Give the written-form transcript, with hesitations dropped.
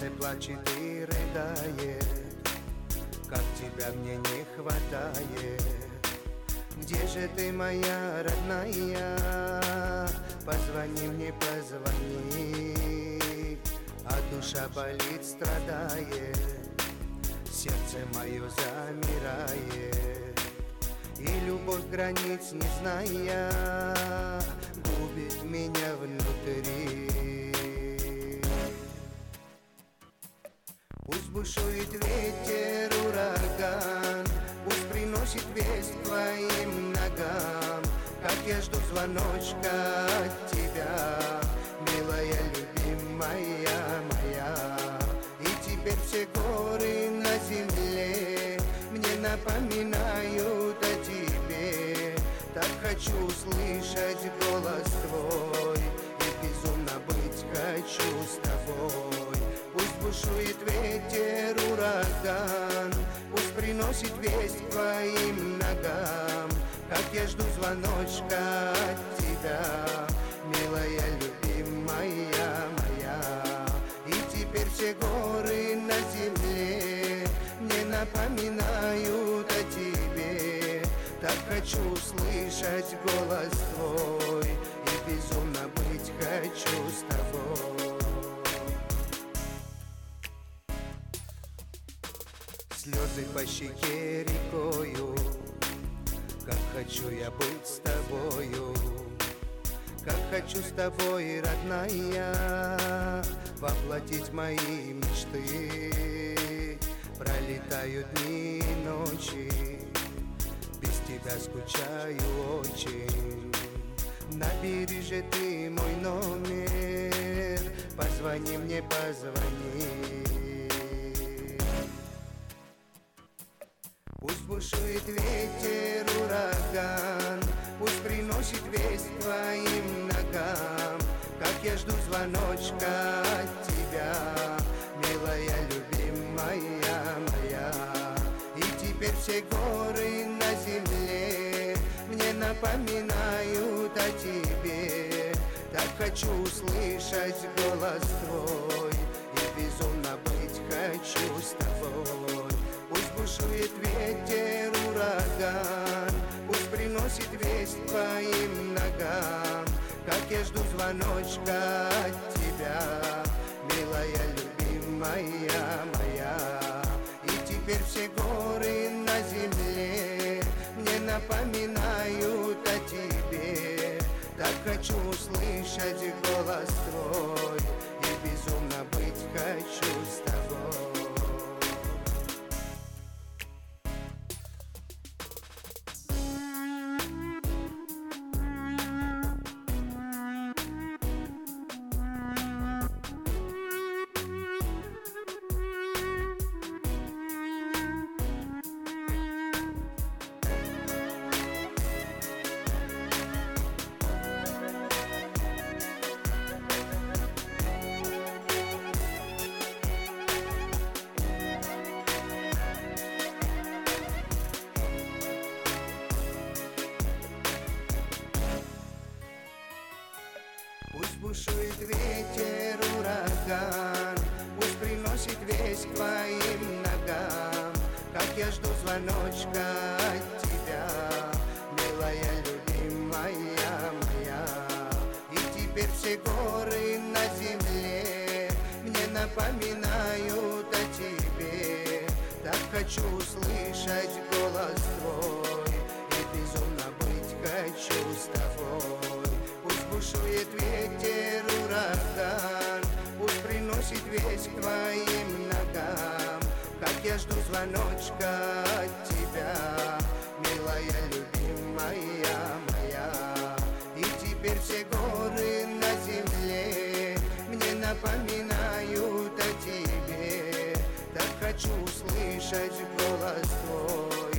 сердце плачет и рыдает, как тебя мне не хватает. Где же ты, моя родная? Позвони мне, позвони, а душа болит, страдает, сердце мое замирает, и любовь границ не зная губит меня внутри. Пусть бушует ветер, ураган, пусть приносит весть твоим ногам, как я жду звоночка от тебя, милая, любимая моя. И теперь все горы на земле мне напоминают о тебе. Так хочу услышать голос твой, и безумно быть хочу с тобой. Пусть бушует ветер, ураган, пусть приносит весть к твоим ногам, как я жду звоночка от тебя, милая, любимая моя. И теперь все горы на земле мне напоминают о тебе. Так хочу услышать голос твой, и безумно быть хочу с тобой. Слезы по щеке рекою, как хочу я быть с тобою, как хочу с тобой, родная, воплотить мои мечты. Пролетают дни и ночи, без тебя скучаю очень. Набери же ты мой номер, позвони мне, позвони. Пусть бушует ветер, ураган, пусть приносит весть твоим ногам, как я жду звоночка от тебя, милая, любимая моя. И теперь все горы на земле мне напоминают о тебе. Так хочу услышать голос твой, и безумно быть хочу с тобой. Пусть бушует ветер, ураган, пусть приносит весть твоим ногам, как я жду звоночка от тебя, милая, любимая моя. И теперь все горы на земле мне напоминают о тебе. Так хочу услышать голос твой, и безумно быть хочу с тобой. Пусть бушует ветер, ураган, пусть приносит весть к твоим ногам, как я жду звоночка от тебя, милая, любимая моя. И теперь все горы на земле мне напоминают о тебе. Так хочу услышать голос твой, и безумно быть хочу с тобой. Пусть бушует ветер, ураган, пусть приносит весть к твоим ногам, как я жду звоночка от тебя, милая, любимая моя. И теперь все горы на земле мне напоминают о тебе. Так хочу услышать голос твой,